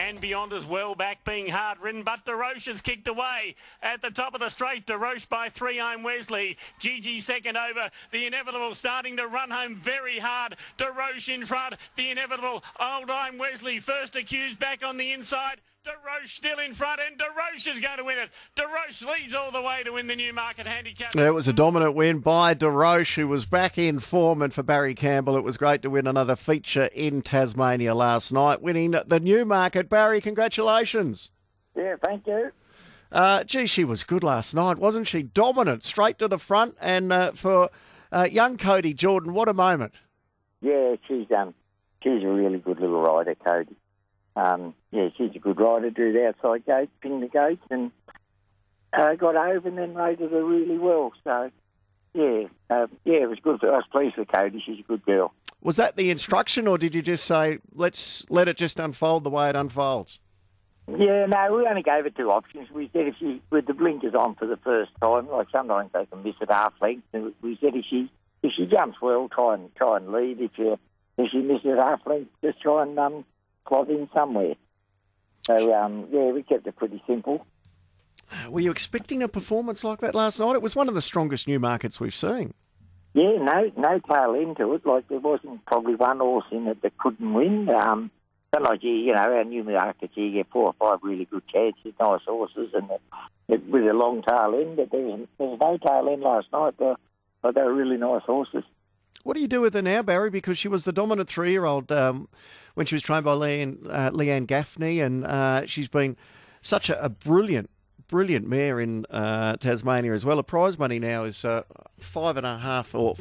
and beyond as well, back being hard ridden, but DeRoche has kicked away at the top of the straight. DeRoche by 3, I'm Wesley. Gigi second over. The Inevitable starting to run home very hard. DeRoche in front. The Inevitable, Old I'm Wesley, first accused back on the inside. DeRoche still in front, and DeRoche is going to win it. DeRoche leads all the way to win the Newmarket Handicap. It was a dominant win by DeRoche, who was back in form, and for Barry Campbell, it was great to win another feature in Tasmania last night, winning the Newmarket. Barry, congratulations. Yeah, thank you. Gee, she was good last night, wasn't she? Dominant, straight to the front, and for young Cody Jordan, what a moment. Yeah, she's a really good little rider, Cody. Yeah, she's a good rider. Drew the outside gate, pinged the gates, and got over and then rated her really well. So, yeah, it was good. I was pleased with Cody. She's a good girl. Was that the instruction, or did you just say, let's let it just unfold the way it unfolds? Yeah, no, we only gave her two options. We said if she, with the blinkers on for the first time, like sometimes they can miss at half length, and we said if she jumps well, try and lead. If she misses at half length, just try and clog in somewhere. So, yeah, we kept it pretty simple. Were you expecting a performance like that last night? It was one of the strongest Newmarkets we've seen. Yeah, no tail end to it. Like, there wasn't probably one horse in it that couldn't win. But like, you know, our Newmarkets, you get 4 or 5 really good chances, nice horses, and with a long tail end. But there was no tail end last night. But they were really nice horses. What do you do with her now, Barry? Because she was the dominant 3-year-old when she was trained by Leanne Gaffney, and she's been such a brilliant mare in Tasmania as well. Her prize money now is 5.5 or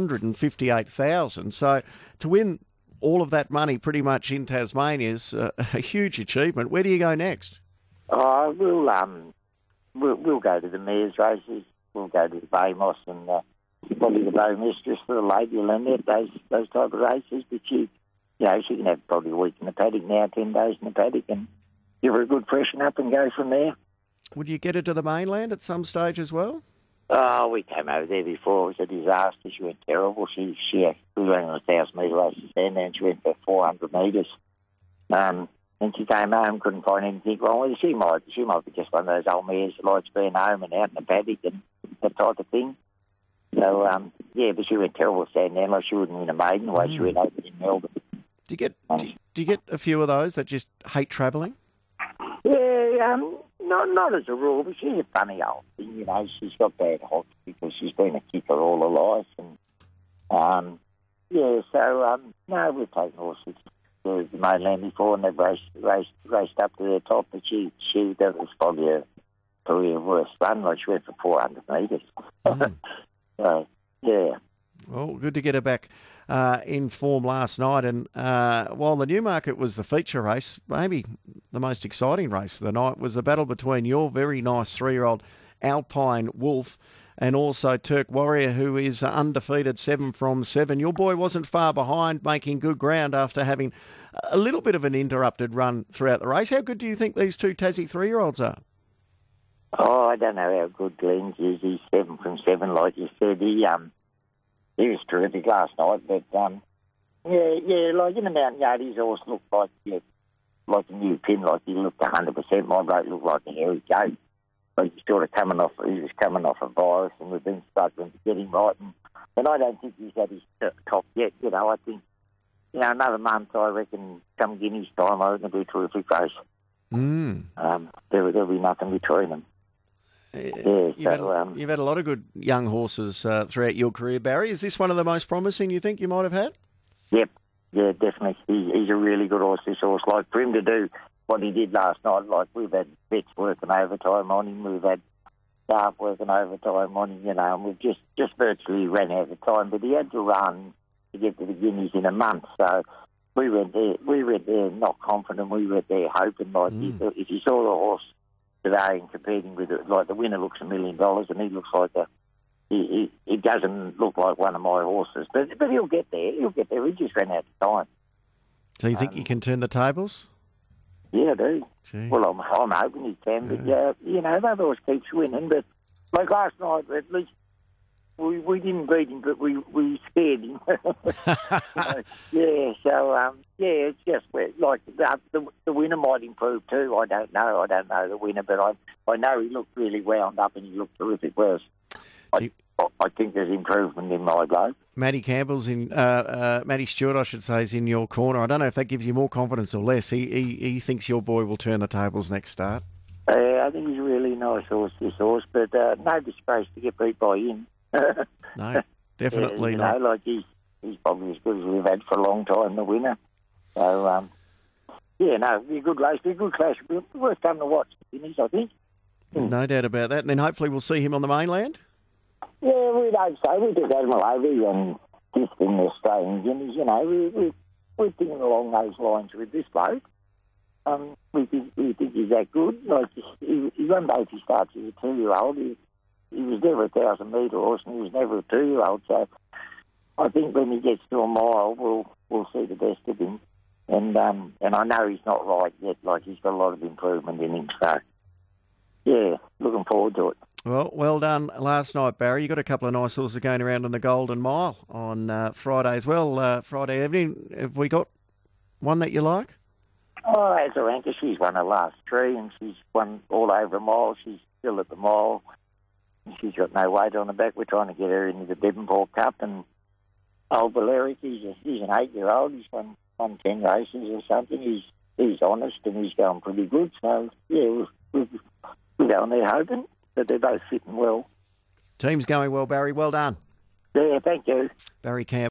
558,000. So to win all of that money pretty much in Tasmania is a huge achievement. Where do you go next? We'll go to the mares races. We'll go to the Bay Moss and probably the Bow Mistress for the lady Lynette, those type of races. But she can have probably a week in the paddock now, 10 days in the paddock, and give her a good freshen up and go from there. Would you get her to the mainland at some stage as well? Oh, we came over there before. It was a disaster. She went terrible. We ran on a 1,000-metre race and then she went for 400 metres. And she came home, couldn't find anything wrong with her. She might be just one of those old mares that likes being home and out in the paddock and that type of thing. So, yeah, but she went terrible standing there. Like she wouldn't win a maiden the way she went over in Melbourne. Do you get a few of those that just hate travelling? Yeah, not as a rule, but she's a funny old thing, you know. She's got bad hops because she's been a kicker all her life. And, no, we've taken horses to the mainland before and they've raced up to the top, but that was probably her career worst run. Like she went for 400 metres. So, yeah. Well, good to get her back in form last night. And while the Newmarket was the feature race, maybe the most exciting race of the night was the battle between your very nice 3-year-old Alpine Wolf and also Turk Warrior, who is undefeated 7 from 7. Your boy wasn't far behind, making good ground after having a little bit of an interrupted run throughout the race. How good do you think these two Tassie 3-year-olds are? Oh, I don't know how good Glenn's is. He's 7 from 7, like you said. He was terrific last night, but like in the Mountain Yard, his horse looked like a new pin, like he looked 100%. My bloke looked like a hairy goat. Like he was coming off a virus, and we've been struggling to get him right. And I don't think he's at his top yet. You know, I think another month, I reckon, come Guinea's time, I reckon it'll be a terrific race. There'll be nothing between them. You've had a lot of good young horses throughout your career, Barry. Is this one of the most promising you think you might have had? Yep, yeah, definitely. He's a really good horse, this horse. Like, for him to do what he did last night, like, we've had vets working overtime on him, we've had staff working overtime on him, and we've just virtually ran out of time. But he had to run to get to the Guineas in a month, so we went there not confident, we went there hoping, like, if you saw the horse today and competing with it, like the winner looks $1 million and he looks like he doesn't look like one of my horses, but he'll get there. He just ran out of time. So you think you can turn the tables? Yeah, I do. Gee. Well, I'm hoping he can, but the other horse keeps winning. But like last night, at least we didn't beat him, but we scared him. It's just like the winner might improve too. I don't know the winner, but I know he looked really wound up and he looked terrific. Whereas I think there's improvement in my bloke. Matty Stewart, I should say, is in your corner. I don't know if that gives you more confidence or less. He thinks your boy will turn the tables next start. I think he's a really nice horse, this horse, but no disgrace to get beat by him. No, definitely not. Like he's probably as good as we've had for a long time, the winner. So, it'll be a good race, be a good clash. It'll be worth coming to watch the finish, I think. No doubt about that. And then hopefully we'll see him on the mainland. Yeah, we'd hope so. We took Admiral Ovey and just in the Australian Guineas, we're thinking along those lines with this bloke. We think he's that good. Like he won both his starts as a 2-year-old. He was never a 1,000-metre horse, and he was never a 2-year-old. So I think when he gets to a mile, we'll see the best of him. And I know he's not right yet. Like he's got a lot of improvement in him. So yeah, looking forward to it. Well done last night, Barry. You got a couple of nice horses going around on the Golden Mile on Friday as well. Friday evening, have we got one that you like? Oh, Azaranka, she's won her last 3 and she's won all over a mile. She's still at the mile. She's got no weight on her back. We're trying to get her into the Devonport Cup. And old Valeric, he's an 8-year-old. He's won 10 races or something. He's honest and he's going pretty good. So, yeah, we're going there hoping that they're both fitting well. Team's going well, Barry. Well done. Yeah, thank you. Barry Campbell.